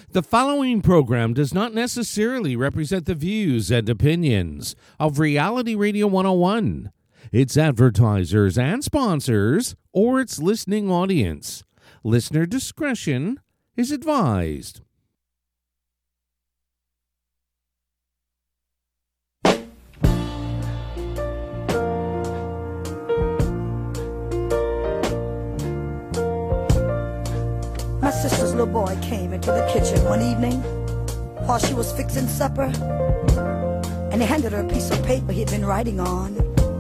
The following program does not necessarily represent the views and opinions of Reality Radio 101, its advertisers and sponsors, or its listening audience. Listener discretion is advised. My sister's little boy came into the kitchen one evening while she was fixing supper, and he handed her a piece of paper he'd been writing on.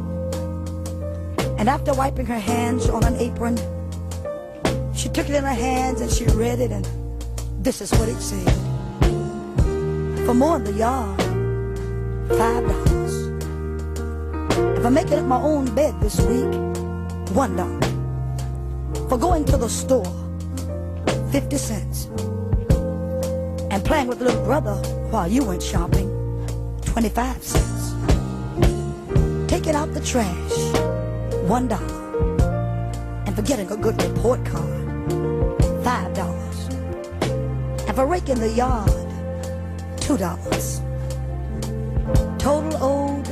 And after wiping her hands on an apron, she took it in her hands and she read it, and this is what it said. For more in the yard, $5. If I'm making up my own bed this week, $1. For going to the store, 50 cents. And playing with little brother while you went shopping, 25 cents. Taking out the trash, $1. And for getting a good report card, $5. And for raking the yard, $2. Total owed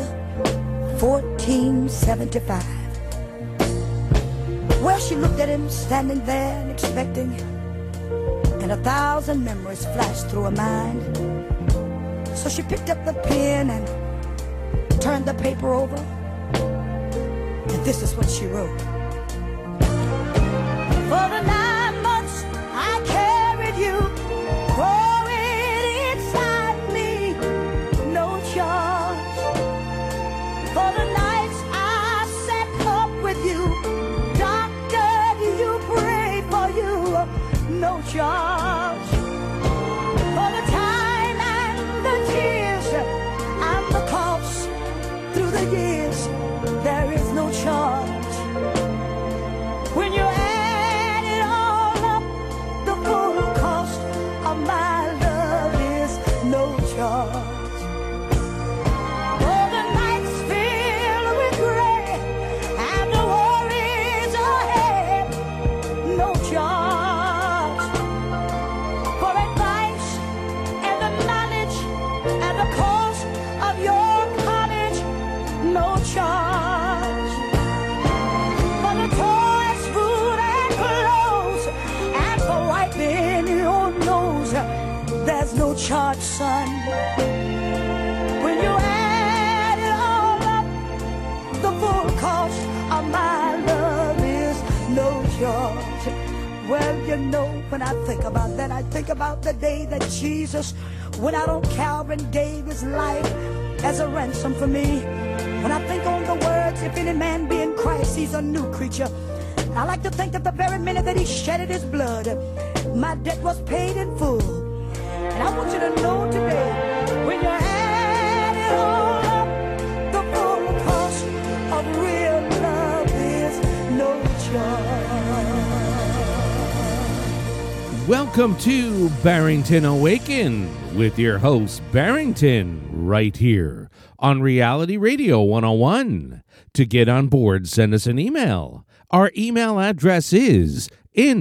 $14.75. Well, she looked at him standing there and expecting, and 1,000 memories flashed through her mind. So she picked up the pen and turned the paper over, and this is what she wrote. For the 9 months I carried you, growing inside me, no charge. For the nights I sat up with you, doctor, you pray for you, no charge. For the time and the tears and the coughs through the years, there is no charge. When you add it all up, the full cost of my love is no charge. For the nights filled with gray and the worries ahead, no charge. For advice and the knowledge and the cost of your college, no charge. For the toys, food and clothes, and for wiping your nose, there's no charge, son. When you add it all up, the full cost of my love is no charge. Well, you know, when I think about that, I think about the day that Jesus went out on Calvary and gave his life as a ransom for me. When I think on the words, if any man be in Christ, he's a new creature. I like to think that the very minute that he shedded his blood, my debt was paid in full. And I want you to know today, when you add it all up, the full cost of real love is no charge. Welcome to Barrington Awaken with your host, Barrington, right here on Reality Radio 101. To get on board, send us an email. Our email address is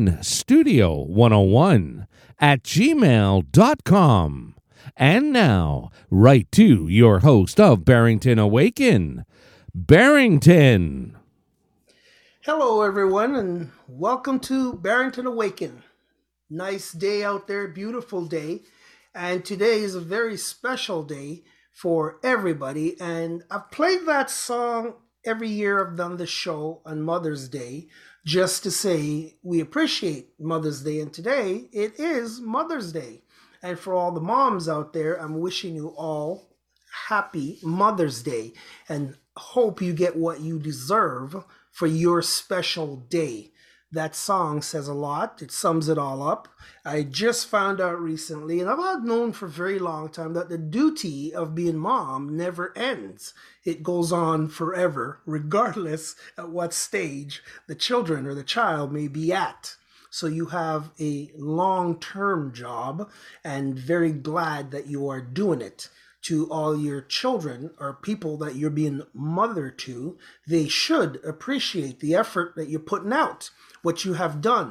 instudio101@gmail.com. And now, right to your host of Barrington Awaken, Barrington. Hello, everyone, and welcome to Barrington Awaken. Nice day out there, beautiful day. And today is a very special day for everybody. And I've played that song every year I've done the show on Mother's Day, just to say we appreciate Mother's Day. And today it is Mother's Day. And for all the moms out there, I'm wishing you all happy Mother's Day and hope you get what you deserve for your special day. That song says a lot. It sums it all up. I just found out recently, and I've known for a very long time, that the duty of being mom never ends. It goes on forever, regardless at what stage the children or the child may be at. So you have a long-term job, and very glad that you are doing it. To all your children or people that you're being mother to, they should appreciate the effort that you're putting out, what you have done,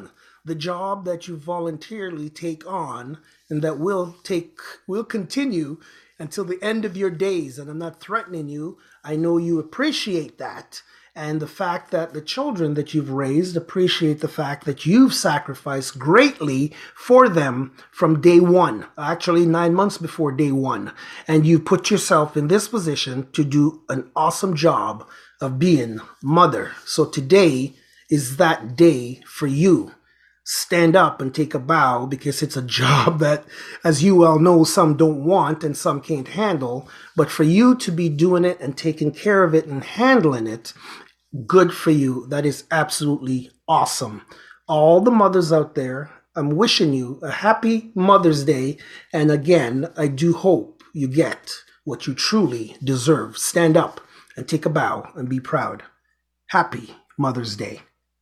the job that you voluntarily take on and that will continue until the end of your days. And I'm not threatening you. I know you appreciate that. And the fact that the children that you've raised appreciate the fact that you've sacrificed greatly for them from day one, actually 9 months before day one. And you put yourself in this position to do an awesome job of being mother. So today is that day for you. Stand up and take a bow, because it's a job that, as you well know, some don't want and some can't handle. But for you to be doing it and taking care of it and handling it, good for you. That is absolutely awesome. All the mothers out there, I'm wishing you a happy Mother's Day. And again, I do hope you get what you truly deserve. Stand up and take a bow and be proud. Happy Mother's Day.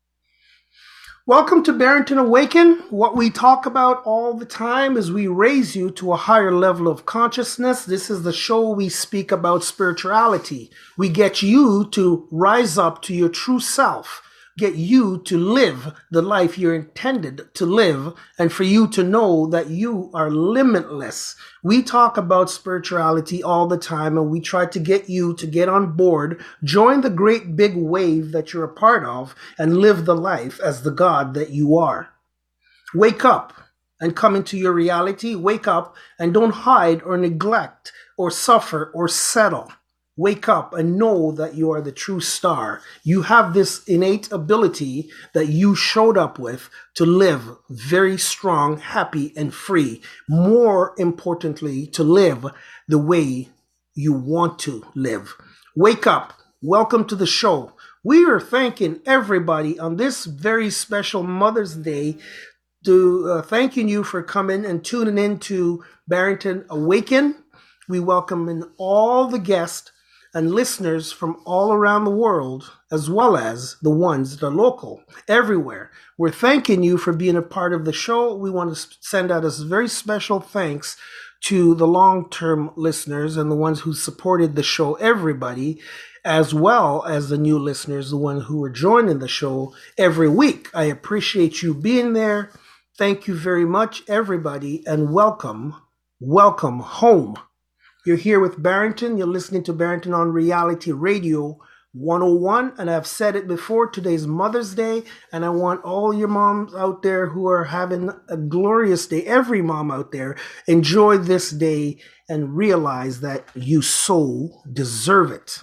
Welcome to Barrington Awaken. What we talk about all the time is we raise you to a higher level of consciousness. This is the show we speak about spirituality. We get you to rise up to your true self, get you to live the life you're intended to live, and for you to know that you are limitless. We talk about spirituality all the time, and we try to get you to get on board, join the great big wave that you're a part of, and live the life as the God that you are. Wake up and come into your reality. Wake up and don't hide or neglect or suffer or settle. Wake up and know that you are the true star. You have this innate ability that you showed up with to live very strong, happy, and free. More importantly, to live the way you want to live. Wake up. Welcome to the show. We are thanking everybody on this very special Mother's Day, thanking you for coming and tuning in to Barrington Awaken. We welcome in all the guests and listeners from all around the world, as well as the ones that are local, everywhere. We're thanking you for being a part of the show. We want to send out a very special thanks to the long-term listeners and the ones who supported the show, everybody, as well as the new listeners, the ones who are joining the show every week. I appreciate you being there. Thank you very much, everybody, and welcome home. You're here with Barrington. You're listening to Barrington on Reality Radio 101. And I've said it before, today's Mother's Day. And I want all your moms out there who are having a glorious day, every mom out there, enjoy this day and realize that you so deserve it.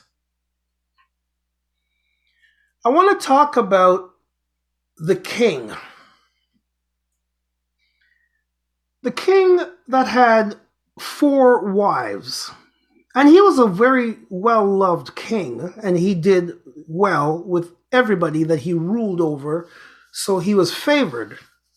I want to talk about the king. The king that had 4 wives, and he was a very well-loved king, and he did well with everybody that he ruled over, so he was favored.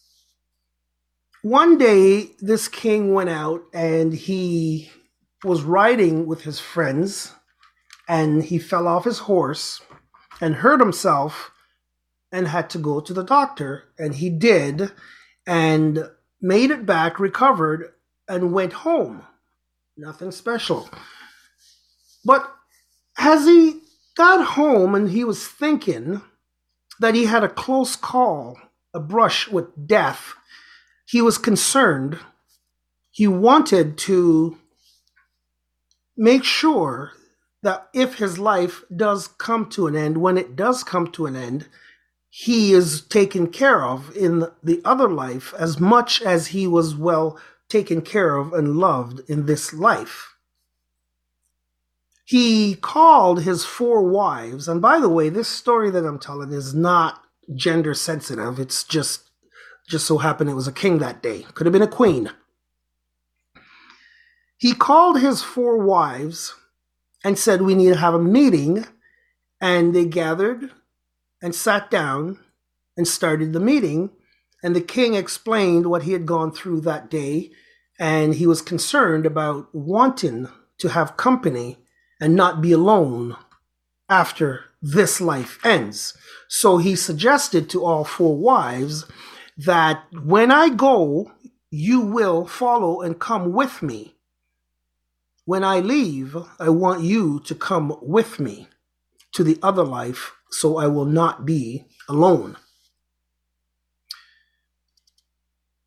One day, this king went out, and he was riding with his friends, and he fell off his horse and hurt himself and had to go to the doctor, and he did, and made it back, recovered, and went home. Nothing special. But as he got home and he was thinking that he had a close call, a brush with death, he was concerned. He wanted to make sure that if his life does come to an end, when it does come to an end, he is taken care of in the other life as much as he was well taken care of and loved in this life. He called his 4 wives, and by the way, this story that I'm telling is not gender sensitive. It's just so happened it was a king that day. Could have been a queen. He called his 4 wives and said, we need to have a meeting, and they gathered and sat down and started the meeting. And the king explained what he had gone through that day, and he was concerned about wanting to have company and not be alone after this life ends. So he suggested to all 4 wives that when I go, you will follow and come with me. When I leave, I want you to come with me to the other life, so I will not be alone.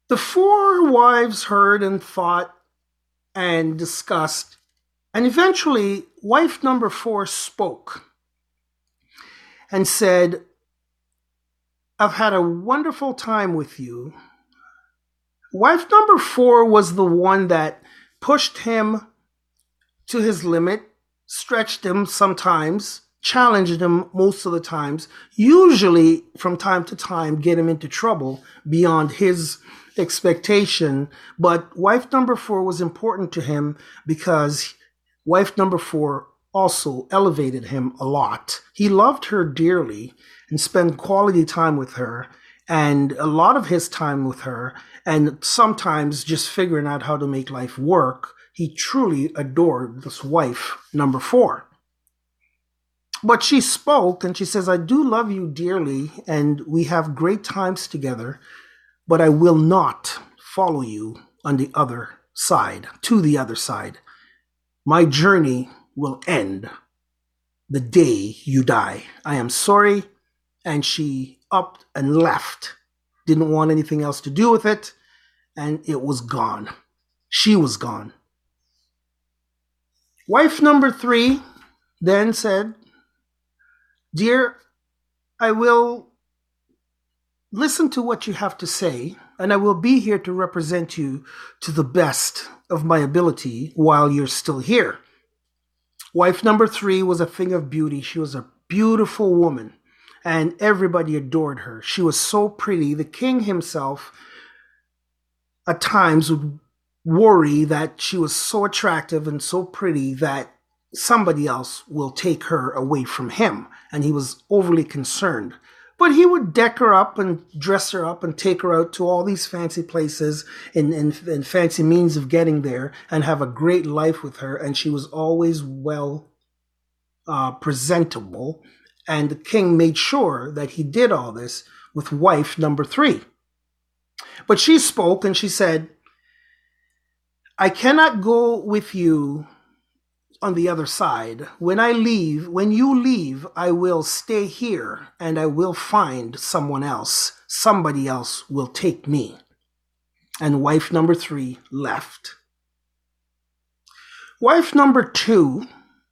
The four wives heard and thought and discussed, and eventually wife number 4 spoke and said, I've had a wonderful time with you. Wife number 4 was the one that pushed him to his limit, stretched him sometimes, challenged him most of the times, usually from time to time get him into trouble beyond his expectation. But wife number 4 was important to him because wife number 4 also elevated him a lot. He loved her dearly and spent quality time with her, and a lot of his time with her, and sometimes just figuring out how to make life work. He truly adored this wife number 4. But she spoke and she says, I do love you dearly and we have great times together, but I will not follow you on the other side, to the other side. My journey will end the day you die. I am sorry. And she upped and left. Didn't want anything else to do with it. And it was gone. She was gone. Wife number 3 then said, Dear, I will listen to what you have to say, and I will be here to represent you to the best of my ability while you're still here. Wife number 3 was a thing of beauty. She was a beautiful woman, and everybody adored her. She was so pretty. The king himself at times would worry that she was so attractive and so pretty that somebody else will take her away from him, and he was overly concerned. But he would deck her up and dress her up and take her out to all these fancy places and fancy means of getting there and have a great life with her. And she was always well presentable. And the king made sure that he did all this with wife number 3. But she spoke and she said, I cannot go with you on the other side. When you leave, I will stay here and I will find someone else. Somebody else will take me. And wife number 3 left. Wife number 2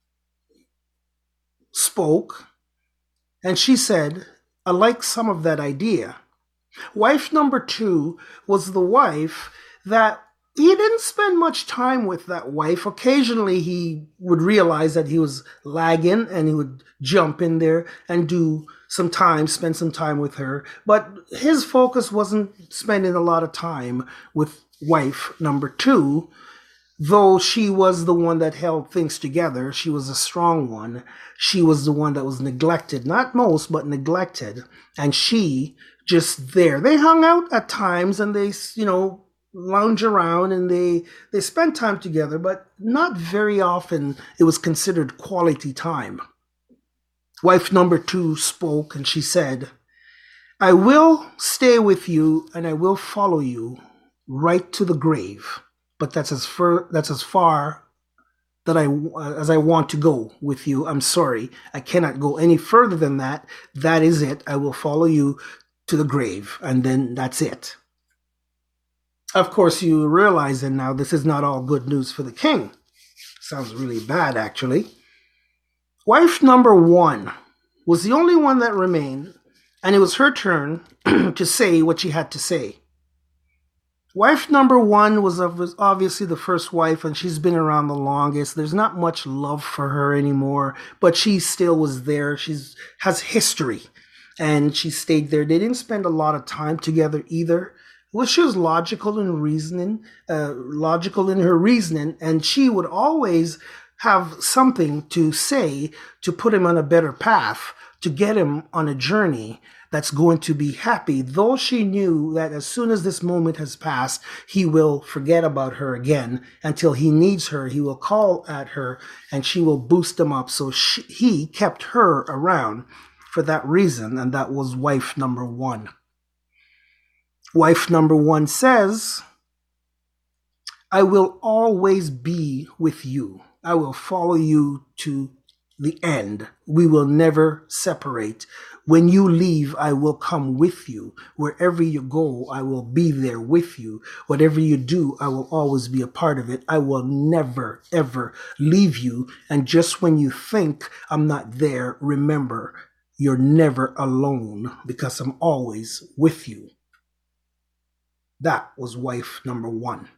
spoke and she said, I like some of that idea. Wife number 2 was the wife that he didn't spend much time with that wife. Occasionally he would realize that he was lagging and he would jump in there and spend some time with her. But his focus wasn't spending a lot of time with wife number 2, though she was the one that held things together. She was a strong one. She was the one that was neglected, not most, but neglected. And she just there. They hung out at times and they, lounge around and they spent time together, but not very often it was considered quality time. Wife number 2 spoke and she said, I will stay with you and I will follow you right to the grave, but that's as far as I want to go with you. I'm sorry, I cannot go any further than that. That is it. I will follow you to the grave, and then that's it. Of course, you realize that now this is not all good news for the king. Sounds really bad, actually. Wife number 1 was the only one that remained, and it was her turn to say what she had to say. Wife number 1 was obviously the first wife, and she's been around the longest. There's not much love for her anymore, but she still was there. She has history, and she stayed there. They didn't spend a lot of time together either. Well, she was logical in her reasoning, and she would always have something to say to put him on a better path, to get him on a journey that's going to be happy, though she knew that as soon as this moment has passed, he will forget about her again. Until he needs her, he will call at her, and she will boost him up. So he kept her around for that reason, and that was wife number 1. Wife number 1 says, I will always be with you. I will follow you to the end. We will never separate. When you leave, I will come with you. Wherever you go, I will be there with you. Whatever you do, I will always be a part of it. I will never, ever leave you. And just when you think I'm not there, remember, you're never alone because I'm always with you. That was wife number one.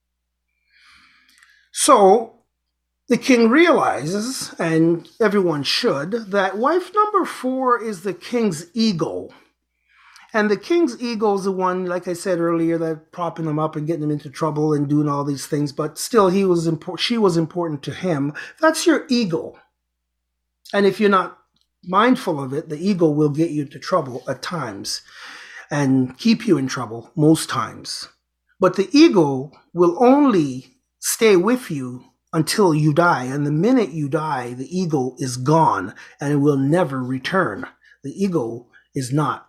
So the king realizes, and everyone should, that wife number 4 is the king's ego. And the king's ego is the one, like I said earlier, that propping him up and getting him into trouble and doing all these things. But still, she was important to him. That's your ego. And if you're not mindful of it, the ego will get you into trouble at times and keep you in trouble most times. But the ego will only stay with you until you die. And the minute you die, the ego is gone and it will never return. The ego is not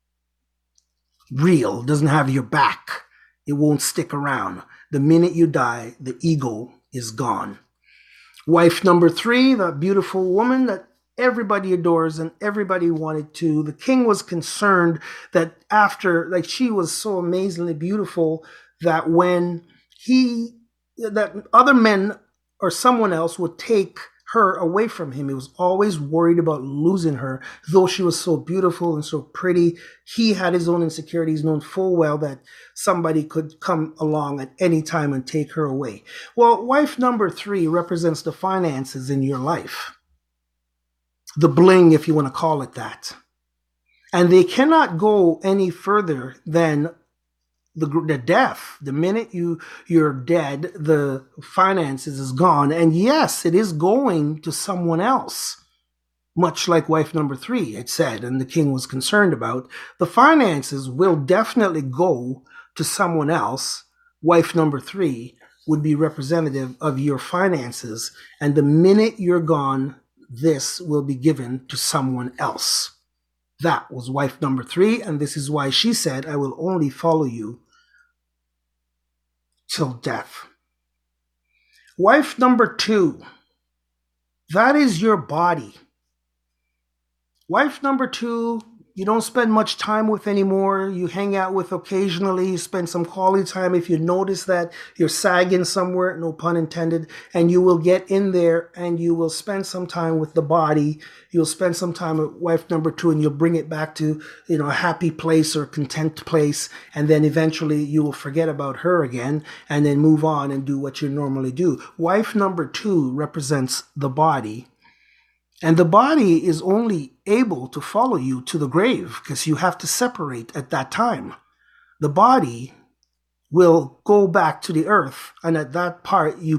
real, doesn't have your back. It won't stick around. The minute you die, the ego is gone. Wife number 3, that beautiful woman that everybody adores and everybody wanted to. The king was concerned that she was so amazingly beautiful that when that other men or someone else would take her away from him. He was always worried about losing her, though she was so beautiful and so pretty. He had his own insecurities, known full well that somebody could come along at any time and take her away. Well, wife number 3 represents the finances in your life. The bling, if you want to call it that. And they cannot go any further than the death. The minute you're dead, the finances is gone. And yes, it is going to someone else. Much like wife number 3 had said, and the king was concerned about. The finances will definitely go to someone else. Wife number 3 would be representative of your finances. And the minute you're gone, this will be given to someone else. That was wife number 3, and this is why she said, I will only follow you till death. Wife number 2, that is your body. Wife number 2, you don't spend much time with anymore. You hang out with occasionally. You spend some quality time. If you notice that you're sagging somewhere, no pun intended, and you will get in there and you will spend some time with the body. You'll spend some time with wife number 2 and you'll bring it back to, a happy place or content place. And then eventually you will forget about her again and then move on and do what you normally do. Wife number 2 represents the body. And the body is only able to follow you to the grave because you have to separate at that time. The body will go back to the earth, and at that point you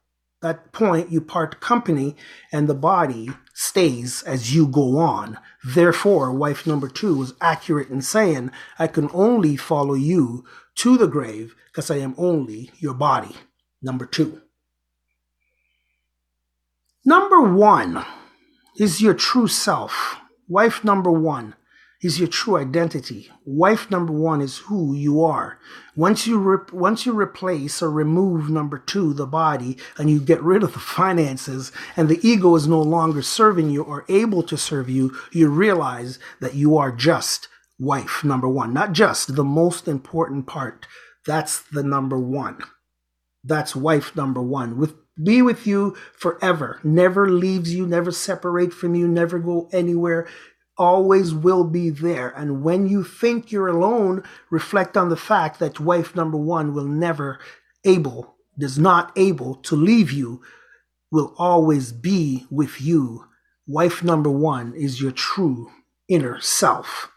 part company, and the body stays as you go on. Therefore, wife number 2 was accurate in saying, I can only follow you to the grave because I am only your body. Number 2. Number 1 is your true self. Wife number 1 is your true identity. Wife number 1 is who you are. Once you replace or remove number 2, the body, and you get rid of the finances, and the ego is no longer serving you or able to serve you, you realize that you are just wife number 1. Not just, the most important part. That's the number 1. That's wife number 1. Be with you forever. Never leaves you, never separate from you, never go anywhere. Always will be there. And when you think you're alone, reflect on the fact that wife number 1 is not able to leave you, will always be with you. Wife number 1 is your true inner self.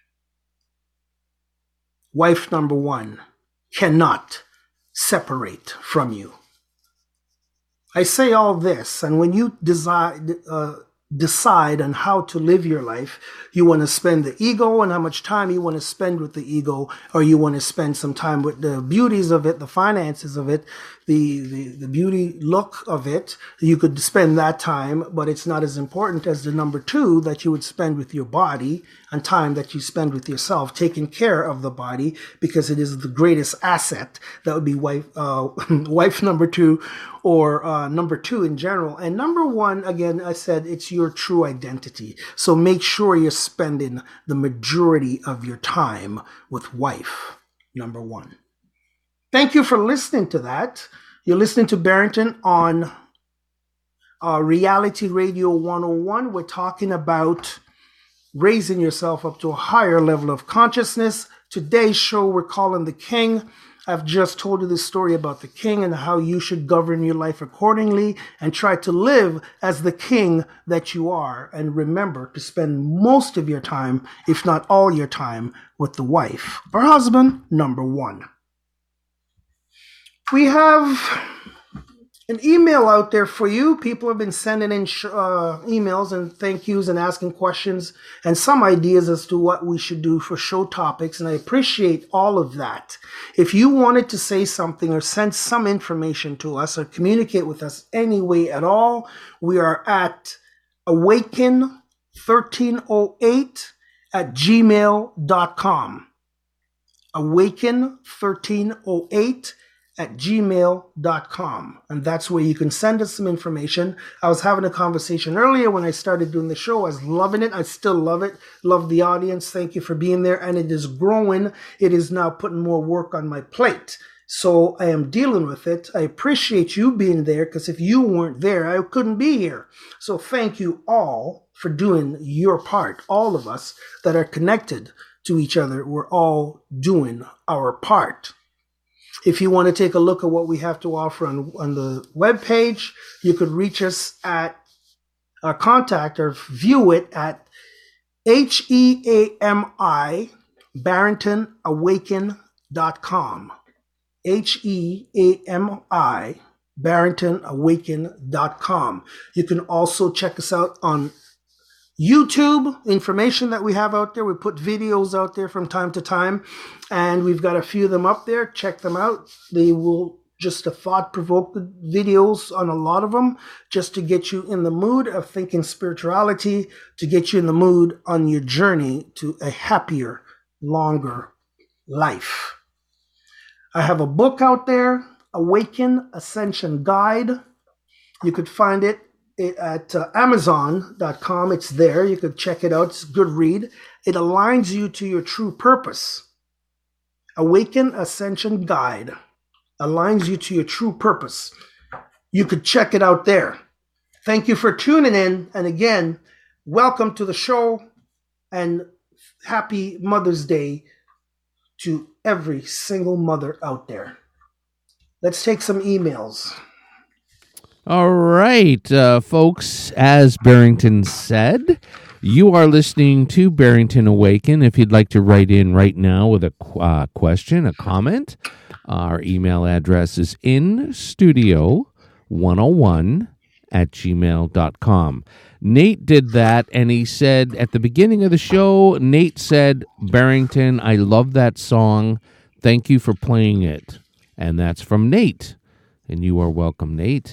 Wife number 1 cannot separate from you. I say all this, and when you decide on how to live your life, you want to spend the ego and how much time you want to spend with the ego, or you want to spend some time with the beauties of it, the finances of it, the beauty look of it. You could spend that time, but it's not as important as the number 2 that you would spend with your body. and time that you spend with yourself, taking care of the body, because it is the greatest asset. That would be wife number two, or number two in general. And number one, again, I said it's your true identity. So make sure you're spending the majority of your time with wife, number one. Thank you for listening to that. You're listening to Barrington on Reality Radio 101. We're talking about raising yourself up to a higher level of consciousness. Today's show we're calling The King. I've just told you the story about the king and how you should govern your life accordingly and try to live as the king that you are. And remember to spend most of your time, if not all your time, with the wife or husband, number one. We have an email out there for you. People have been sending in emails and thank yous and asking questions and some ideas as to what we should do for show topics, and I appreciate all of that. If you wanted to say something or send some information to us or communicate with us any way at all, we are at awaken1308@gmail.com. awaken1308@gmail.com. And that's where you can send us some information. I was having a conversation earlier when I started doing the show. I was loving it. I still love it. Love the audience. Thank you for being there. And it is growing. It is now putting more work on my plate. So I am dealing with it. I appreciate you being there, because if you weren't there, I couldn't be here. So thank you all for doing your part. All of us that are connected to each other, we're all doing our part. If you want to take a look at what we have to offer on the webpage, you could reach us at contact or view it at HEAMI BarringtonAwaken.com. HEAMI BarringtonAwaken.com. You can also check us out on YouTube, information that we have out there. We put videos out there from time to time, and we've got a few of them up there. Check them out. They will just a thought-provoking videos on a lot of them, just to get you in the mood of thinking spirituality, to get you in the mood on your journey to a happier, longer life. I have a book out there, Awaken Ascension Guide. You could find it at Amazon.com. It's there. You could check it out. It's a good read. It aligns you to your true purpose. Awaken Ascension Guide aligns you to your true purpose. You could check it out there. Thank you for tuning in. And again, welcome to the show and happy Mother's Day to every single mother out there. Let's take some emails. All right, folks, as Barrington said, you are listening to Barrington Awaken. If you'd like to write in right now with a question, a comment, our email address is instudio101@gmail.com. Nate did that, and he said at the beginning of the show, Nate said, Barrington, I love that song. Thank you for playing it. And that's from Nate. And you are welcome, Nate.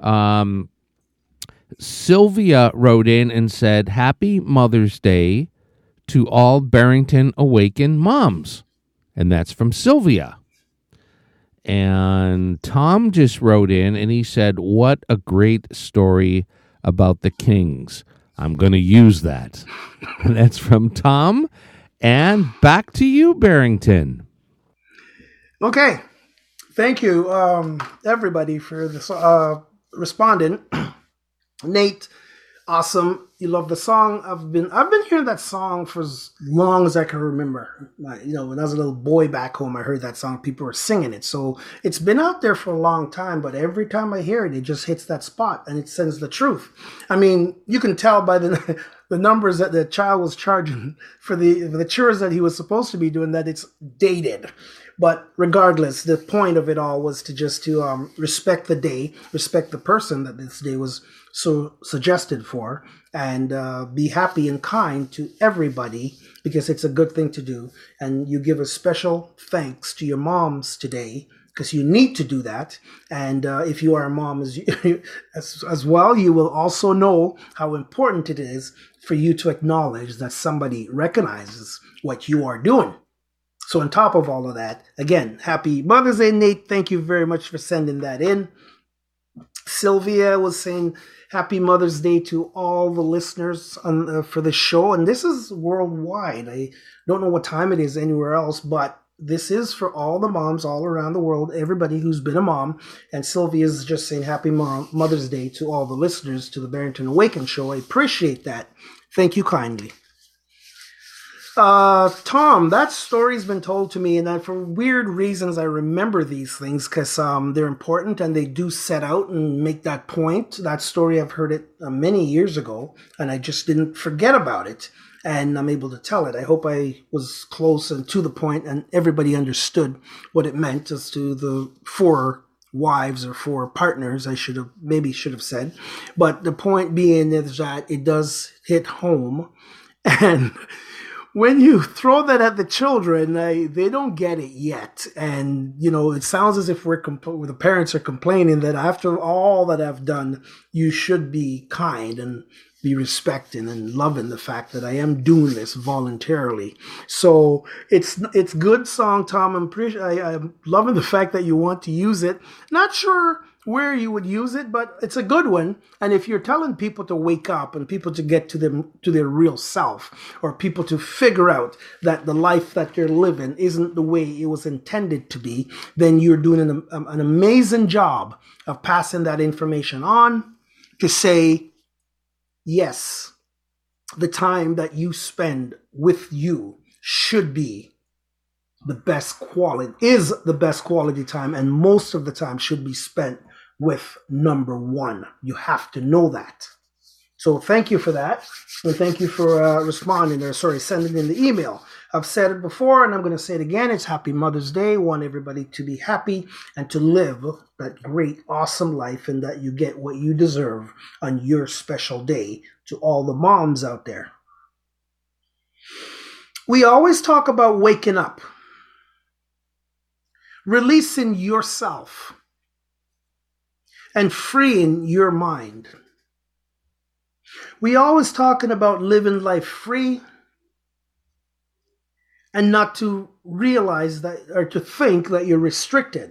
Sylvia wrote in and said, Happy Mother's Day to all Barrington Awaken moms. And that's from Sylvia. And Tom just wrote in and he said, what a great story about the Kings. I'm going to use that. And that's from Tom. And back to you, Barrington. Okay. Thank you, everybody, for this responding. Nate, awesome. You love the song. I've been hearing that song for as long as I can remember. When I was a little boy back home, I heard that song. People were singing it. So it's been out there for a long time, but every time I hear it, it just hits that spot and it sends the truth. I mean, you can tell by the numbers that the child was charging for the chores that he was supposed to be doing, that it's dated. But regardless, the point of it all was to respect the day, respect the person that this day was so suggested for, and be happy and kind to everybody, because it's a good thing to do. And you give a special thanks to your moms today, because you need to do that. And if you are a mom as well, you will also know how important it is for you to acknowledge that somebody recognizes what you are doing. So on top of all of that, again, happy Mother's Day, Nate. Thank you very much for sending that in. Sylvia was saying happy Mother's Day to all the listeners for the show. And this is worldwide. I don't know what time it is anywhere else, but this is for all the moms all around the world, everybody who's been a mom. And Sylvia is just saying happy Mother's Day to all the listeners to the Barrington Awaken show. I appreciate that. Thank you kindly. Tom, that story's been told to me, and that for weird reasons I remember these things because they're important and they do set out and make that point. That story, I've heard it many years ago, and I just didn't forget about it, and I'm able to tell it. I hope I was close and to the point and everybody understood what it meant as to the 4 wives or 4 partners, I should have said. But the point being is that it does hit home, and when you throw that at the children, they don't get it yet. And, it sounds as if the parents are complaining that after all that I've done, you should be kind and be respecting and loving the fact that I am doing this voluntarily. So it's good song, Tom. I'm loving the fact that you want to use it. Not sure where you would use it, but it's a good one. And if you're telling people to wake up and people to get to their real self, or people to figure out that the life that they're living isn't the way it was intended to be, then you're doing an amazing job of passing that information on to say, yes, the time that you spend with you should be the best quality time, and most of the time should be spent with number 1. You have to know that. So thank you for that. And thank you for sending in the email. I've said it before and I'm going to say it again. It's happy Mother's Day. I want everybody to be happy and to live that great, awesome life, and that you get what you deserve on your special day. To all the moms out there. We always talk about waking up, releasing yourself, and freeing your mind. We always talking about living life free and not to realize that, or to think that you're restricted.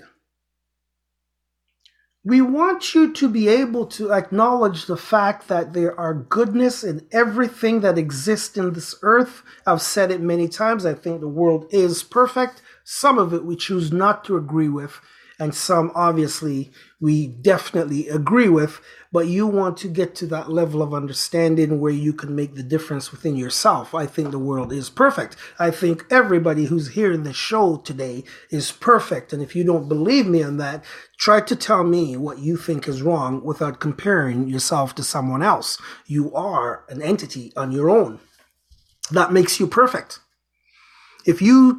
We want you to be able to acknowledge the fact that there are goodness in everything that exists in this earth. I've said it many times. I think the world is perfect. Some of it we choose not to agree with, and some obviously we definitely agree with, but you want to get to that level of understanding where you can make the difference within yourself. I think the world is perfect. I think everybody who's here in the show today is perfect. And if you don't believe me on that, try to tell me what you think is wrong without comparing yourself to someone else. You are an entity on your own. That makes you perfect. If you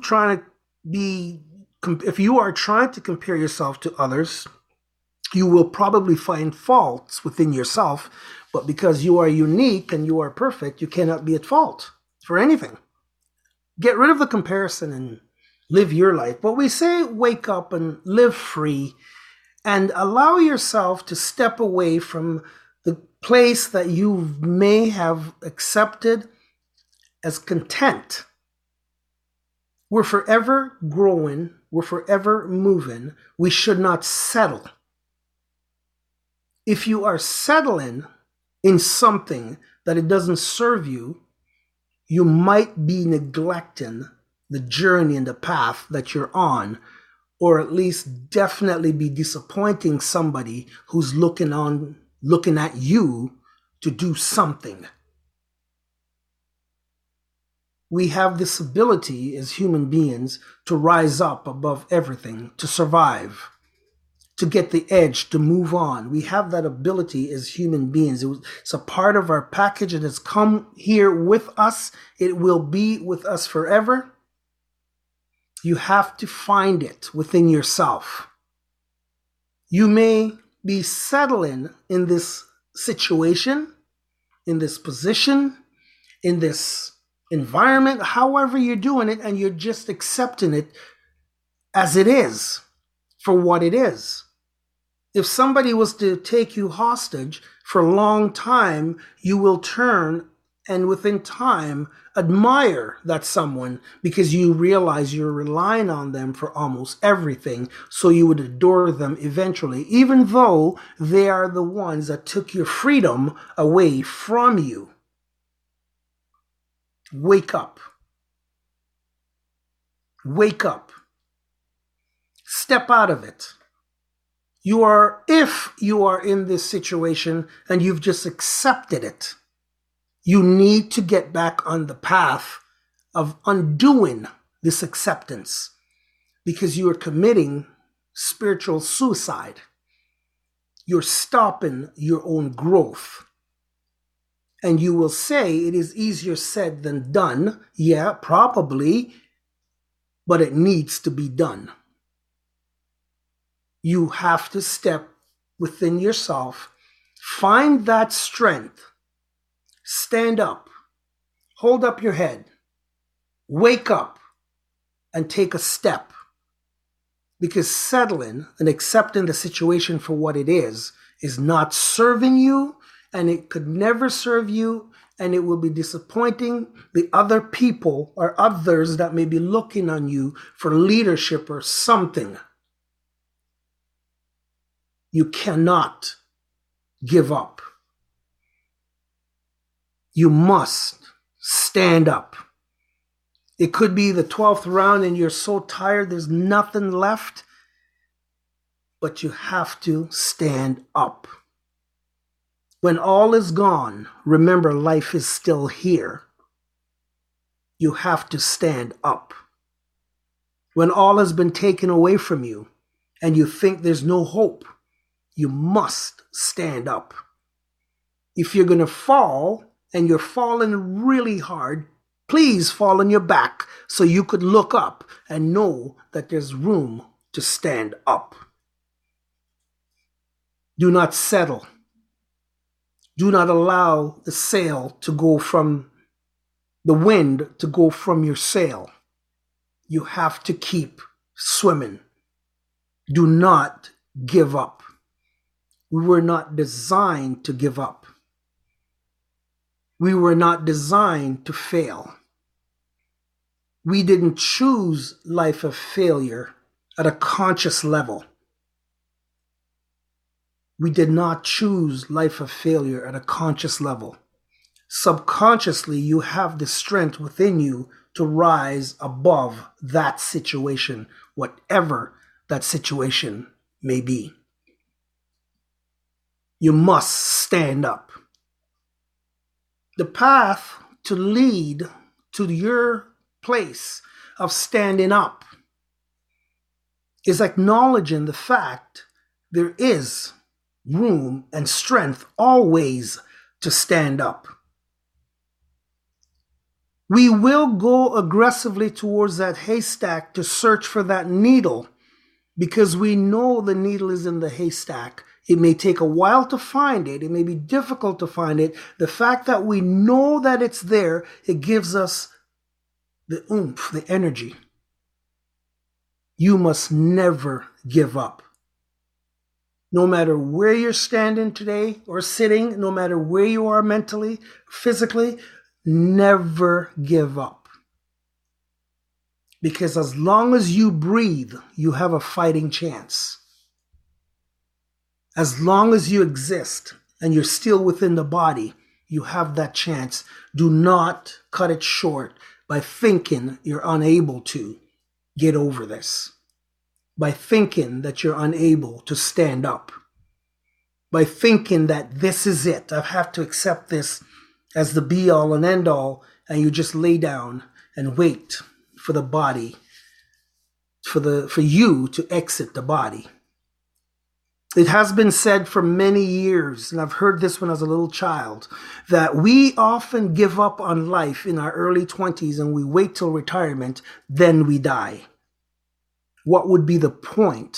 are trying to compare yourself to others, you will probably find faults within yourself, but because you are unique and you are perfect, you cannot be at fault for anything. Get rid of the comparison and live your life. But we say wake up and live free and allow yourself to step away from the place that you may have accepted as content. We're forever growing. We're forever moving. We should not settle. If you are settling in something that it doesn't serve you, you might be neglecting the journey and the path that you're on, or at least definitely be disappointing somebody who's looking at you to do something. We have this ability as human beings to rise up above everything, to survive, to get the edge, to move on. We have that ability as human beings. It's a part of our package and it's come here with us. It will be with us forever. You have to find it within yourself. You may be settling in this situation, in this position, in this environment, however you're doing it, and you're just accepting it as it is. for what it is. If somebody was to take you hostage for a long time, you will turn and within time admire that someone because you realize you're relying on them for almost everything. So you would adore them eventually, even though they are the ones that took your freedom away from you. Wake up. Wake up. Step out of it. If you are in this situation and you've just accepted it, you need to get back on the path of undoing this acceptance because you are committing spiritual suicide. You're stopping your own growth. And you will say it is easier said than done. Yeah, probably, but it needs to be done. You have to step within yourself, find that strength, stand up, hold up your head, wake up, and take a step. Because settling and accepting the situation for what it is not serving you, and it could never serve you, and it will be disappointing the other people or others that may be looking on you for leadership or something. You cannot give up. You must stand up. It could be the 12th round and you're so tired, there's nothing left, but you have to stand up. When all is gone, remember life is still here. You have to stand up. When all has been taken away from you and you think there's no hope, you must stand up. If you're going to fall and you're falling really hard, please fall on your back so you could look up and know that there's room to stand up. Do not settle. Do not allow the sail to go from the wind to go from your sail. You have to keep swimming. Do not give up. We were not designed to give up. We were not designed to fail. We didn't choose life of failure at a conscious level. We did not choose life of failure at a conscious level. Subconsciously, you have the strength within you to rise above that situation, whatever that situation may be. You must stand up. The path to lead to your place of standing up is acknowledging the fact there is room and strength always to stand up. We will go aggressively towards that haystack to search for that needle because we know the needle is in the haystack. It may take a while to find it. It may be difficult to find it. The fact that we know that it's there, it gives us the oomph, the energy. You must never give up. No matter where you're standing today or sitting, no matter where you are mentally, physically, never give up. Because as long as you breathe, you have a fighting chance. As long as you exist and you're still within the body, you have that chance. Do not cut it short by thinking you're unable to get over this. By thinking that you're unable to stand up. By thinking that this is it. I have to accept this as the be all and end all, and you just lay down and wait for the body, for you to exit the body. It has been said for many years, and I've heard this when I was a little child, that we often give up on life in our early 20s and we wait till retirement, then we die. What would be the point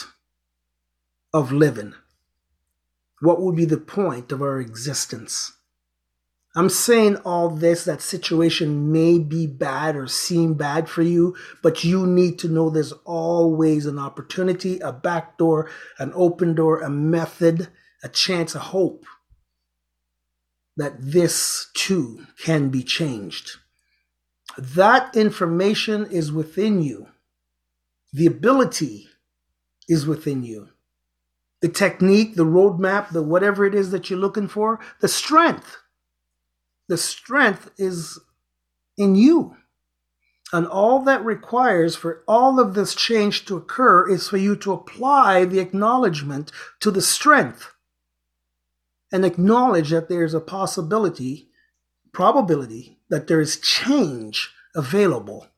of living? What would be the point of our existence? I'm saying all this, that situation may be bad or seem bad for you, but you need to know there's always an opportunity, a back door, an open door, a method, a chance, a hope that this too can be changed. That information is within you. The ability is within you. The technique, the roadmap, the whatever it is that you're looking for, the strength. The strength is in you. And all that requires for all of this change to occur is for you to apply the acknowledgement to the strength and acknowledge that there's a probability that there is change available.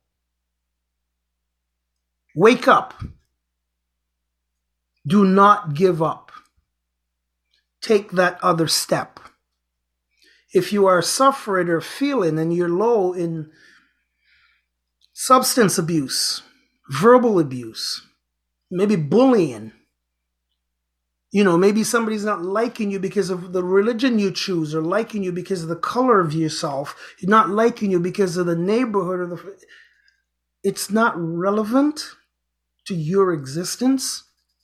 Wake up. Do not give up. Take that other step. If you are suffering or feeling and you're low in substance abuse, verbal abuse, maybe bullying, maybe somebody's not liking you because of the religion you choose, or liking you because of the color of yourself, not liking you because of the neighborhood, it's not relevant to your existence.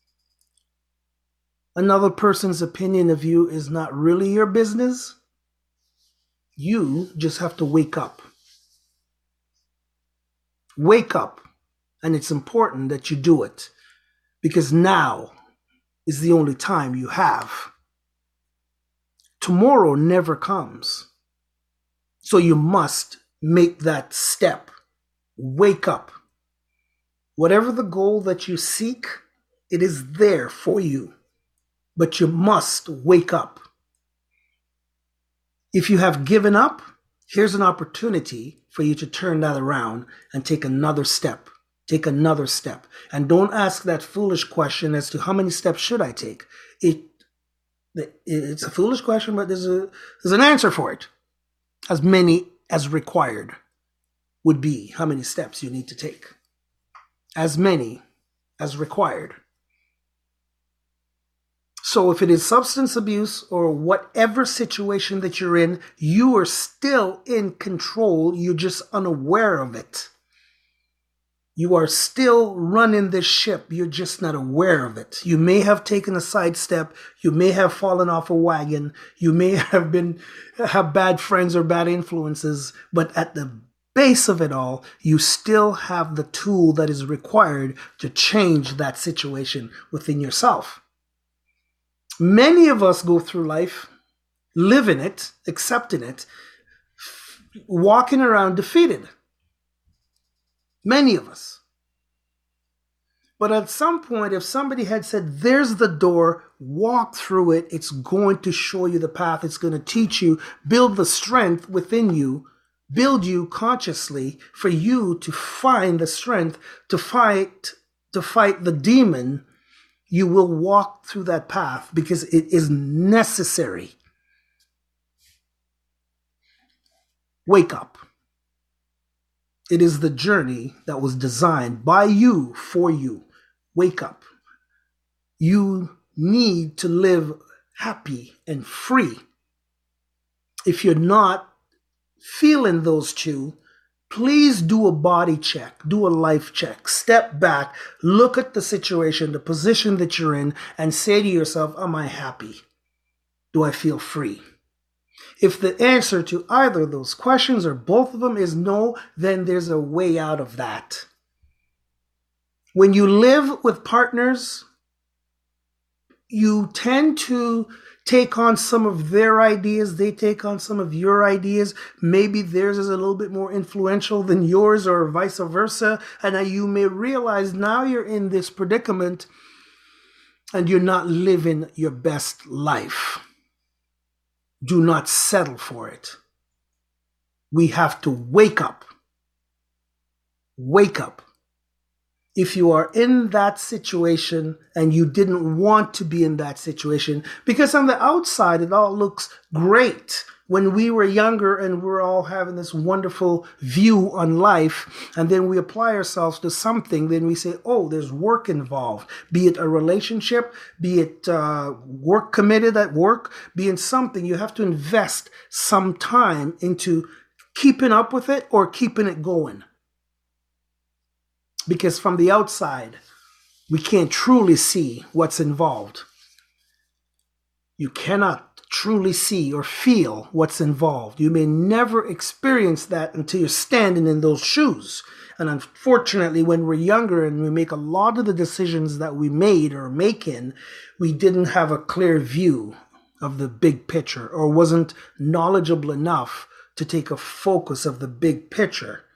Another person's opinion of you is not really your business. You just have to wake up. Wake up. And it's important that you do it, because now is the only time you have. Tomorrow never comes. So you must make that step. Wake up. Whatever the goal that you seek, it is there for you. But you must wake up. If you have given up, here's an opportunity for you to turn that around and take another step. Take another step. And don't ask that foolish question as to how many steps should I take. It's a foolish question, but there's an answer for it. As many as required would be how many steps you need to take. As many as required. So if it is substance abuse or whatever situation that you're in, you are still in control. You're just unaware of it. You are still running this ship. You're just not aware of it. You may have taken a sidestep. You may have fallen off a wagon. You may have bad friends or bad influences. But at the base of it all, you still have the tool that is required to change that situation within yourself. Many of us go through life, living it, accepting it, walking around defeated. Many of us. But at some point, if somebody had said, there's the door, walk through it, it's going to show you the path, it's going to teach you, build the strength within you, build you consciously for you to find the strength to fight the demon, you will walk through that path because it is necessary. Wake up. It is the journey that was designed by you for you. Wake up. You need to live happy and free. If you're not feeling those two, please do a body check, do a life check, step back, look at the situation, the position that you're in, and say to yourself, am I happy? Do I feel free? If the answer to either of those questions or both of them is no, then there's a way out of that. When you live with partners, you tend to take on some of their ideas, they take on some of your ideas. Maybe theirs is a little bit more influential than yours or vice versa. And you may realize now you're in this predicament and you're not living your best life. Do not settle for it. We have to wake up. Wake up. If you are in that situation and you didn't want to be in that situation, because on the outside it all looks great. when we were younger and we're all having this wonderful view on life, and then we apply ourselves to something, then we say, oh, there's work involved, be it a relationship, be it work committed at work, be it something. You have to invest some time into keeping up with it or keeping it going. Because from the outside, we can't truly see what's involved. You cannot truly see or feel what's involved. You may never experience that until you're standing in those shoes. And unfortunately, when we're younger and we make a lot of the decisions that we made or making, we didn't have a clear view of the big picture or wasn't knowledgeable enough to take a focus of the big picture.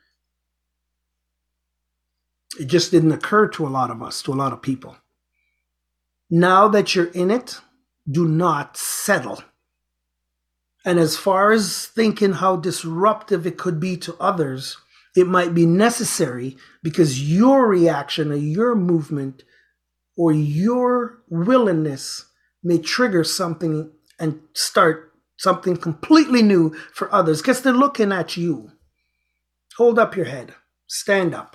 It just didn't occur to a lot of us, to a lot of people. Now that you're in it, do not settle. And as far as thinking how disruptive it could be to others, it might be necessary because your reaction or your movement or your willingness may trigger something and start something completely new for others because they're looking at you. Hold up your head. Stand up.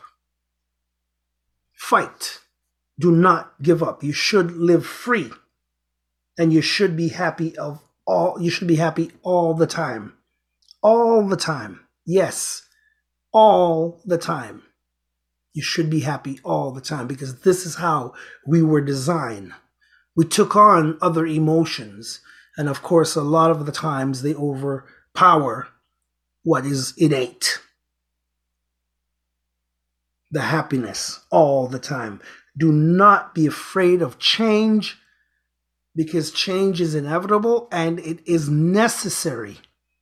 Fight. Do not give up. You should live free. And you should be happy you should be happy all the time. All the time. Yes. All the time. You should be happy all the time because this is how we were designed. We took on other emotions. And of course, a lot of the times they overpower what is innate. The happiness all the time. Do not be afraid of change because change is inevitable and it is necessary.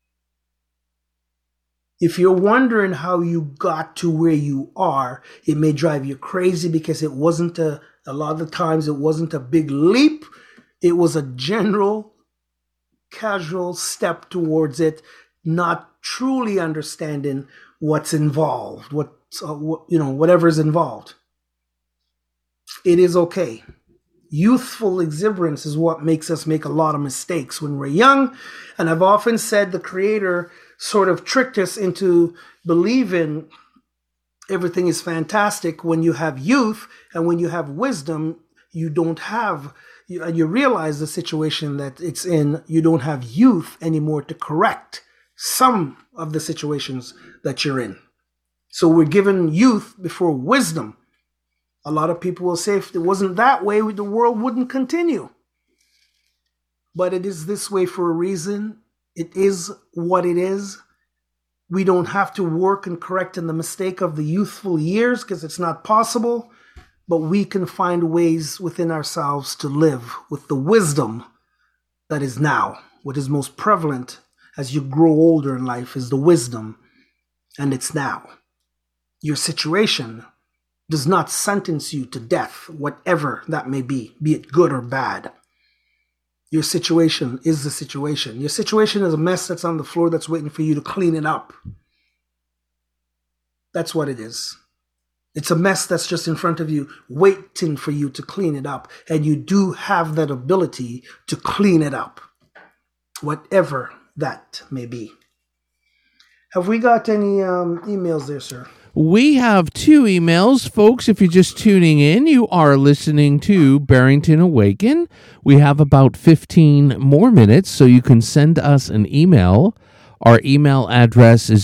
If you're wondering how you got to where you are, it may drive you crazy because it wasn't a lot of the times it wasn't a big leap. It was a general, casual step towards it, not truly understanding what's involved, whatever's involved. It is okay. Youthful exuberance is what makes us make a lot of mistakes when we're young. And I've often said the Creator sort of tricked us into believing everything is fantastic when you have youth, and when you have wisdom, you don't have, you realize the situation that it's in, you don't have youth anymore to correct some of the situations that you're in. So we're given youth before wisdom. A lot of people will say if it wasn't that way, the world wouldn't continue. But it is this way for a reason. It is what it is. We don't have to work and correct in the mistake of the youthful years because it's not possible. But we can find ways within ourselves to live with the wisdom that is now. What is most prevalent as you grow older in life is the wisdom, and it's now. Your situation does not sentence you to death, whatever that may be it good or bad. Your situation is the situation. Your situation is a mess that's on the floor that's waiting for you to clean it up. That's what it is. It's a mess that's just in front of you, waiting for you to clean it up. And you do have that ability to clean it up, whatever that may be. Have we got any emails there, sir? We have 2 emails, folks. If you're just tuning in, you are listening to Barrington Awaken. We have about 15 more minutes, so you can send us an email. Our email address is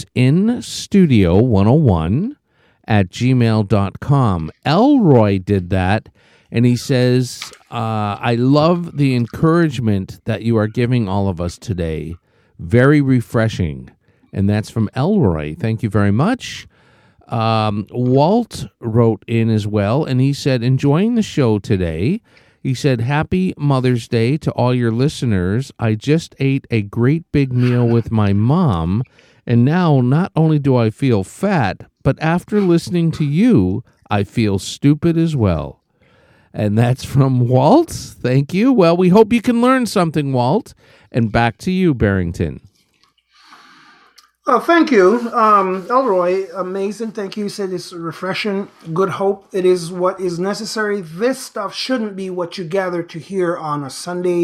instudio101@gmail.com. Elroy did that, and he says, I love the encouragement that you are giving all of us today. Very refreshing. And that's from Elroy. Thank you very much. Walt wrote in as well, and he said, enjoying the show today. He said, happy Mother's Day to all your listeners. I just ate a great big meal with my mom, and now not only do I feel fat, but after listening to you, I feel stupid as well. And that's from Walt. Thank you. Well, we hope you can learn something, Walt. And back to you, Barrington. Oh, thank you. Elroy, amazing. Thank you. You said it's refreshing. Good hope. It is what is necessary. This stuff shouldn't be what you gather to hear on a Sunday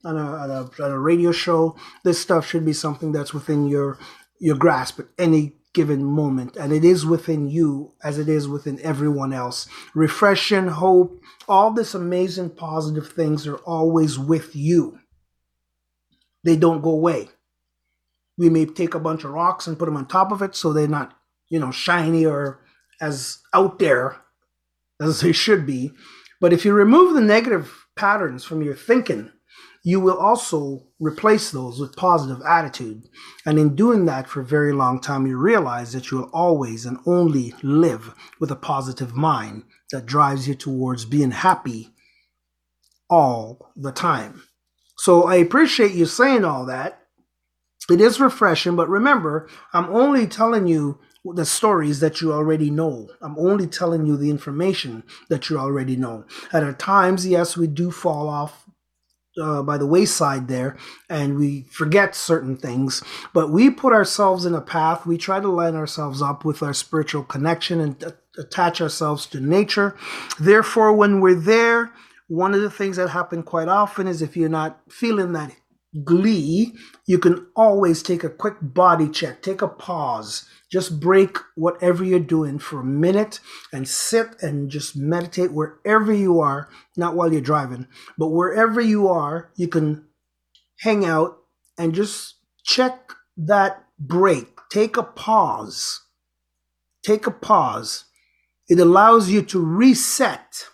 on a radio show. This stuff should be something that's within your grasp at any given moment, and it is within you as it is within everyone else. Refreshing, hope, all this amazing positive things are always with you. They don't go away. We may take a bunch of rocks and put them on top of it so they're not, shiny or as out there as they should be. But if you remove the negative patterns from your thinking, you will also replace those with positive attitude. And in doing that for a very long time, you realize that you will always and only live with a positive mind that drives you towards being happy all the time. So I appreciate you saying all that. It is refreshing, but remember, I'm only telling you the stories that you already know. I'm only telling you the information that you already know. At times, yes, we do fall off by the wayside there, and we forget certain things, but we put ourselves in a path. We try to line ourselves up with our spiritual connection and attach ourselves to nature. Therefore, when we're there, one of the things that happen quite often is if you're not feeling that glee, you can always take a quick body check, take a pause, just break whatever you're doing for a minute and sit and just meditate wherever you are, not while you're driving, but wherever you are, you can hang out and just check that break. Take a pause. Take a pause. It allows you to reset.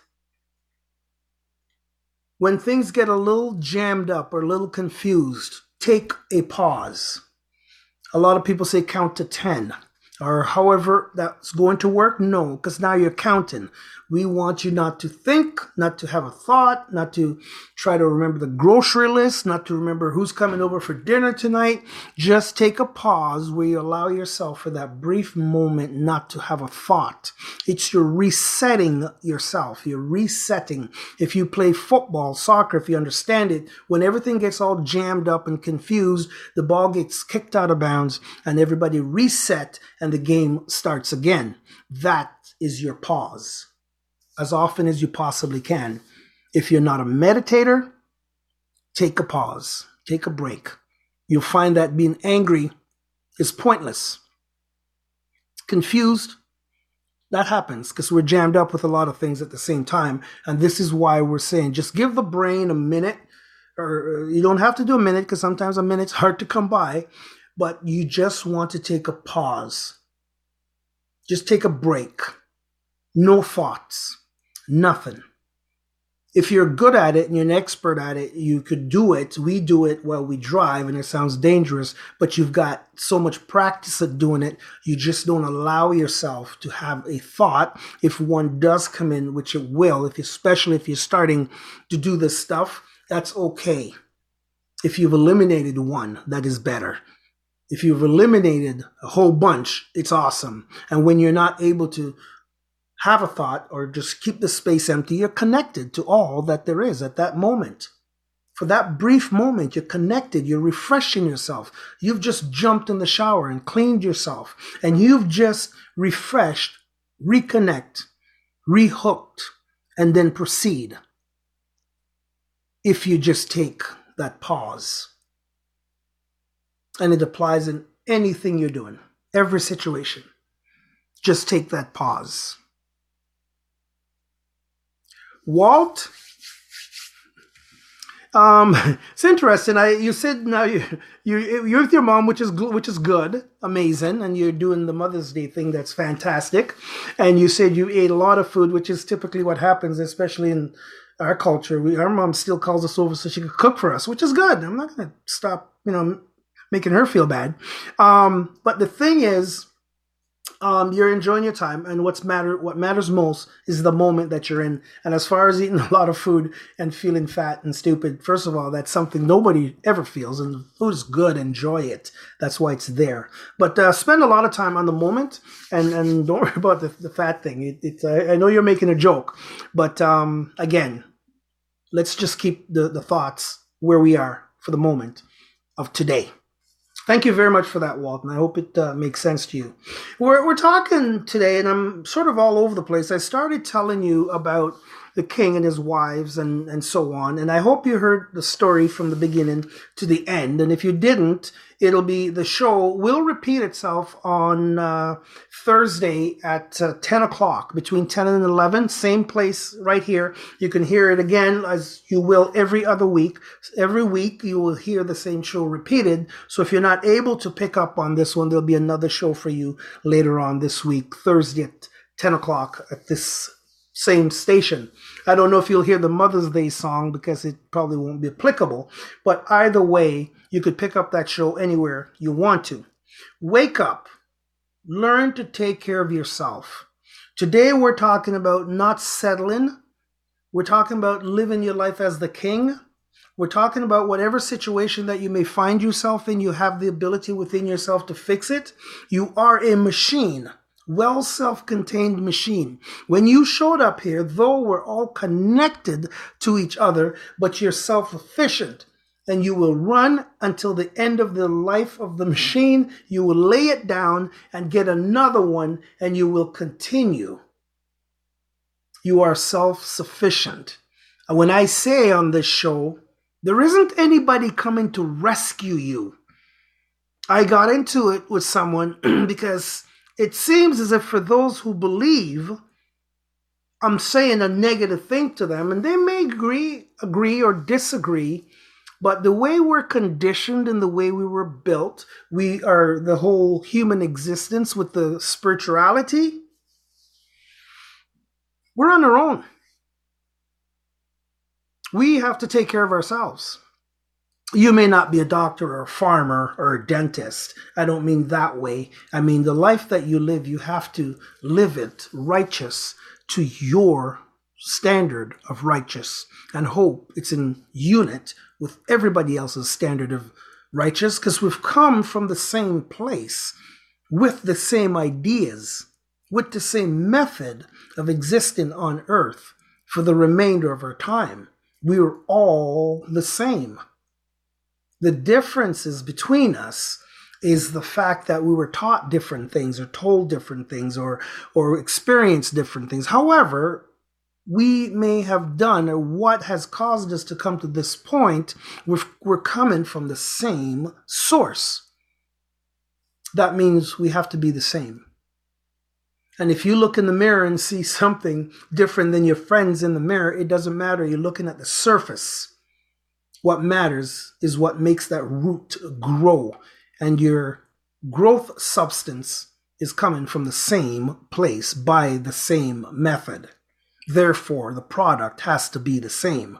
When things get a little jammed up or a little confused, take a pause. A lot of people say count to 10 or however that's going to work. No, because now you're counting. We want you not to think, not to have a thought, not to try to remember the grocery list, not to remember who's coming over for dinner tonight. Just take a pause where you allow yourself for that brief moment not to have a thought. It's your resetting yourself. You're resetting. If you play football, soccer, if you understand it, when everything gets all jammed up and confused, the ball gets kicked out of bounds and everybody reset and the game starts again. That is your pause. As often as you possibly can. If you're not a meditator, take a pause, take a break. You'll find that being angry is pointless. Confused, that happens because we're jammed up with a lot of things at the same time. And this is why we're saying just give the brain a minute, or you don't have to do a minute because sometimes a minute's hard to come by, but you just want to take a pause. Just take a break. No thoughts. Nothing. If you're good at it and you're an expert at it, you could do it. We do it while we drive, and it sounds dangerous, but you've got so much practice at doing it, you just don't allow yourself to have a thought. If one does come in, which it will, especially if you're starting to do this stuff, that's okay. If you've eliminated one, that is better. If you've eliminated a whole bunch, it's awesome. And when you're not able to have a thought or just keep the space empty, you're connected to all that there is at that moment. For that brief moment, you're connected, you're refreshing yourself. You've just jumped in the shower and cleaned yourself, and you've just refreshed, reconnect, rehooked, and then proceed. If you just take that pause. And it applies in anything you're doing, every situation. Just take that pause. Walt, it's interesting. You said now you're with your mom, which is good, amazing, and you're doing the Mother's Day thing. That's fantastic. And you said you ate a lot of food, which is typically what happens, especially in our culture. Our mom still calls us over so she can cook for us, which is good. I'm not going to stop, making her feel bad. But the thing is, you're enjoying your time, and what matters most is the moment that you're in. And as far as eating a lot of food and feeling fat and stupid, first of all, that's something nobody ever feels, and the food is good. Enjoy it. That's why it's there. But spend a lot of time on the moment, and don't worry about the fat thing. I know you're making a joke, but again, let's just keep the thoughts where we are for the moment of today. Thank you very much for that, Walt, and I hope it makes sense to you. We're talking today, and I'm sort of all over the place. I started telling you about the king and his wives and so on. And I hope you heard the story from the beginning to the end. And if you didn't, the show will repeat itself on Thursday at 10 o'clock, between 10 and 11, same place right here. You can hear it again as you will every other week. Every week you will hear the same show repeated. So if you're not able to pick up on this one, there'll be another show for you later on this week, Thursday at 10 o'clock at this same station. I don't know if you'll hear the Mother's Day song because it probably won't be applicable, but either way, you could pick up that show anywhere you want to. Wake up. Learn to take care of yourself. Today we're talking about not settling. We're talking about living your life as the king. We're talking about whatever situation that you may find yourself in, you have the ability within yourself to fix it. You are a machine. Well self-contained machine. When you showed up here, though we're all connected to each other, but you're self-efficient and you will run until the end of the life of the machine. You will lay it down and get another one and you will continue. You are self-sufficient. And when I say on this show, there isn't anybody coming to rescue you. I got into it with someone because it seems as if for those who believe, I'm saying a negative thing to them, and they may agree or disagree, but the way we're conditioned and the way we were built, we are the whole human existence with the spirituality, we're on our own. We have to take care of ourselves. You may not be a doctor or a farmer or a dentist. I don't mean that way. I mean the life that you live, you have to live it righteous to your standard of righteous, and hope it's in unit with everybody else's standard of righteous, because we've come from the same place with the same ideas, with the same method of existing on earth for the remainder of our time. We're all the same. The differences between us is the fact that we were taught different things or told different things or experienced different things. However, we may have done or what has caused us to come to this point, we're coming from the same source. That means we have to be the same. And if you look in the mirror and see something different than your friends in the mirror, it doesn't matter. You're looking at the surface. What matters is what makes that root grow. And your growth substance is coming from the same place by the same method. Therefore, the product has to be the same.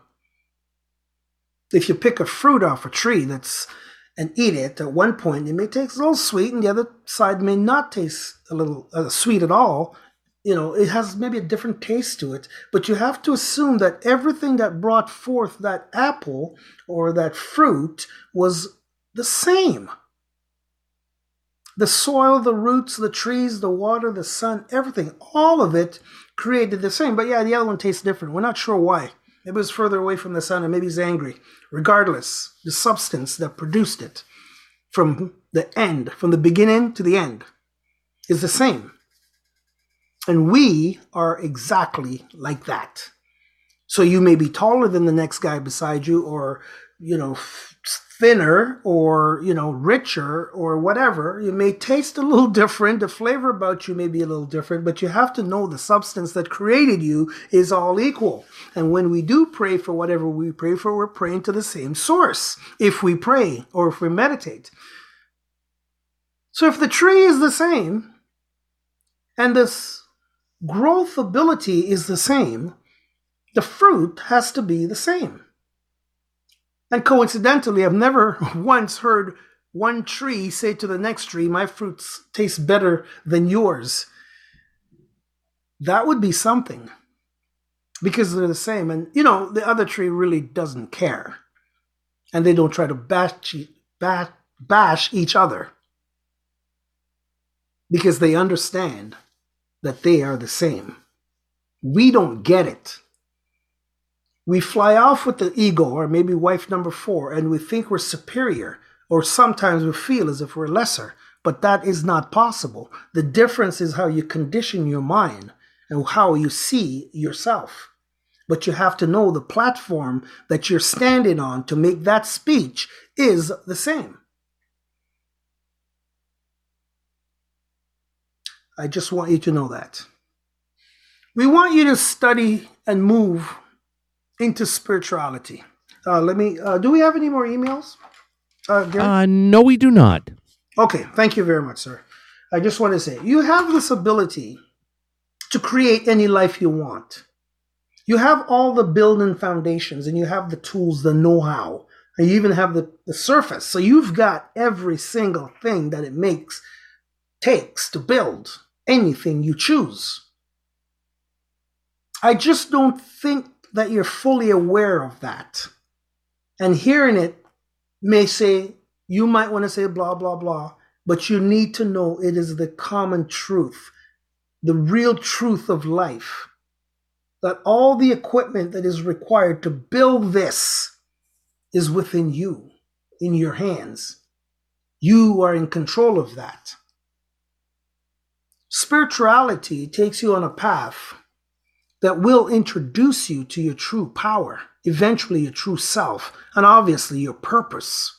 If you pick a fruit off a tree and eat it, at one point it may taste a little sweet and the other side may not taste a little sweet at all. You know, it has maybe a different taste to it, but you have to assume that everything that brought forth that apple or that fruit was the same. The soil, the roots, the trees, the water, the sun, everything, all of it created the same. But yeah, the other one tastes different. We're not sure why. Maybe it was further away from the sun and maybe he's angry. Regardless, the substance that produced it from the end, from the beginning to the end, is the same. And we are exactly like that. So you may be taller than the next guy beside you, or, thinner, or, richer, or whatever. You may taste a little different. The flavor about you may be a little different, but you have to know the substance that created you is all equal. And when we do pray for whatever we pray for, we're praying to the same source. If we pray or if we meditate. So if the tree is the same, and this growth ability is the same, the fruit has to be the same. And coincidentally, I've never once heard one tree say to the next tree, my fruits taste better than yours. That would be something, because they're the same. And, the other tree really doesn't care. And they don't try to bash each other, because they understand that they are the same. We don't get it. We fly off with the ego, or maybe wife number 4, and we think we're superior, or sometimes we feel as if we're lesser, but that is not possible. The difference is how you condition your mind and how you see yourself. But you have to know the platform that you're standing on to make that speech is the same. I just want you to know that. We want you to study and move into spirituality. Do we have any more emails? Gary? No, we do not. Okay, thank you very much, sir. I just want to say, you have this ability to create any life you want. You have all the building foundations, and you have the tools, the know-how, and you even have the surface. So you've got every single thing that it takes to build anything you choose. I just don't think that you're fully aware of that. And hearing it may say, you might want to say blah, blah, blah, but you need to know it is the common truth, the real truth of life, that all the equipment that is required to build this is within you, in your hands. You are in control of that. Spirituality takes you on a path that will introduce you to your true power, eventually your true self, and obviously your purpose.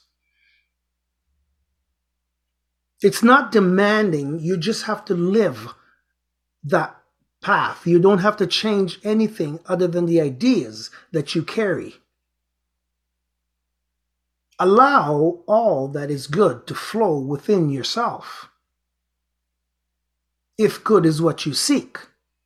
It's not demanding, you just have to live that path. You don't have to change anything other than the ideas that you carry. Allow all that is good to flow within yourself, if good is what you seek.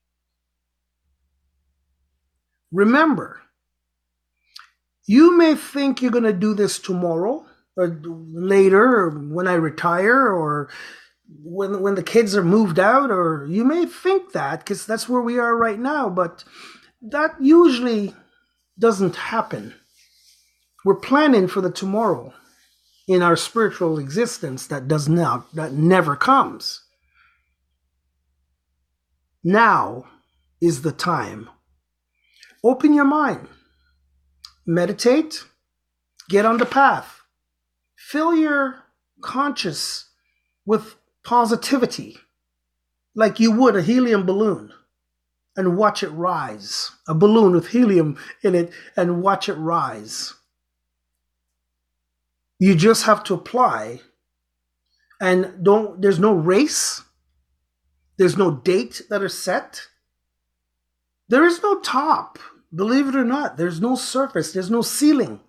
Remember, you may think you're going to do this tomorrow or later, or when I retire, or when the kids are moved out, or you may think that because that's where we are right now, but that usually doesn't happen. We're planning for the tomorrow in our spiritual existence that never comes. Now is the time. Open your mind. Meditate. Get on the path. Fill your conscious with positivity, like you would a helium balloon, and watch it rise. A balloon with helium in it, and watch it rise. You just have to apply, and there's no race. There's no date that are set. There is no top. Believe it or not, there's no surface. There's no ceiling.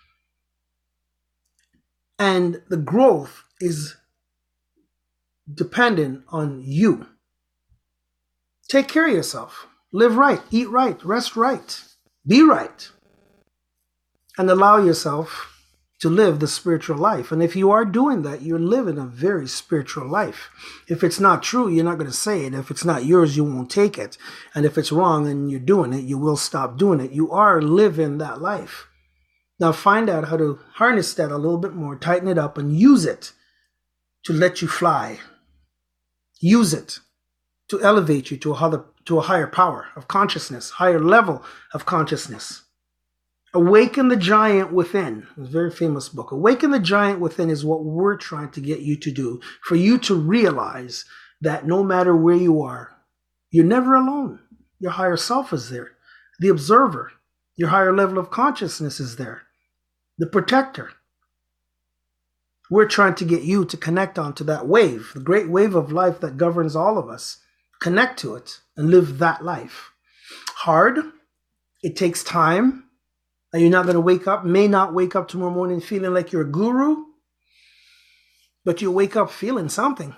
And the growth is dependent on you. Take care of yourself. Live right. Eat right. Rest right. Be right. And allow yourself to live the spiritual life. And if you are doing that, you're living a very spiritual life. If it's not true, you're not going to say it. If it's not yours, you won't take it. And if it's wrong and you're doing it, you will stop doing it. You are living that life. Now find out how to harness that a little bit more, tighten it up, and use it to let you fly. Use it to elevate you to a higher power of consciousness, higher level of consciousness. Awaken the Giant Within. It's a very famous book. Awaken the Giant Within is what we're trying to get you to do, for you to realize that no matter where you are, you're never alone. Your higher self is there. The observer, your higher level of consciousness is there. The protector. We're trying to get you to connect onto that wave, the great wave of life that governs all of us. Connect to it and live that life. Hard. It takes time. And you're not going to may not wake up tomorrow morning feeling like you're a guru, but you wake up feeling something.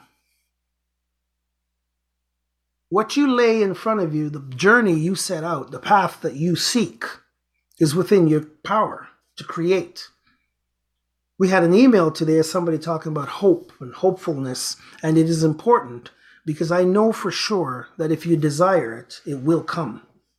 What you lay in front of you, the journey you set out, the path that you seek, is within your power to create. We had an email today of somebody talking about hope and hopefulness, and it is important because I know for sure that if you desire it, it will come.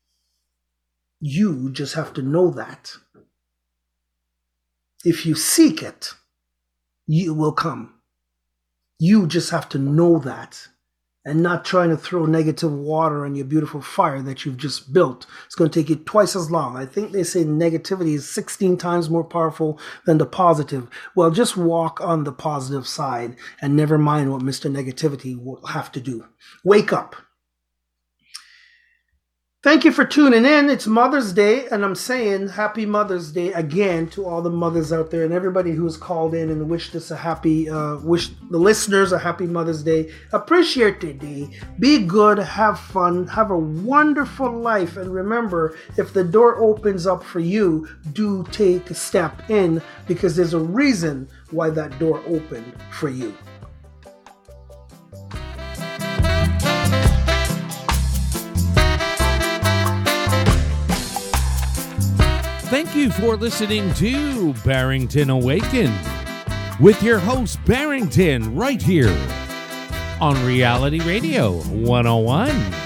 You just have to know that. If you seek it, it will come. You just have to know that and not trying to throw negative water on your beautiful fire that you've just built. It's going to take you twice as long. I think they say negativity is 16 times more powerful than the positive. Well, just walk on the positive side and never mind what Mr. Negativity will have to do. Wake up. Thank you for tuning in. It's Mother's Day, and I'm saying Happy Mother's Day again to all the mothers out there and everybody who's called in and wished us wish the listeners a Happy Mother's Day. Appreciate the day. Be good, have fun, have a wonderful life, and remember, if the door opens up for you, do take a step in because there's a reason why that door opened for you. Thank you for listening to Barrington Awaken with your host Barrington right here on Reality Radio 101.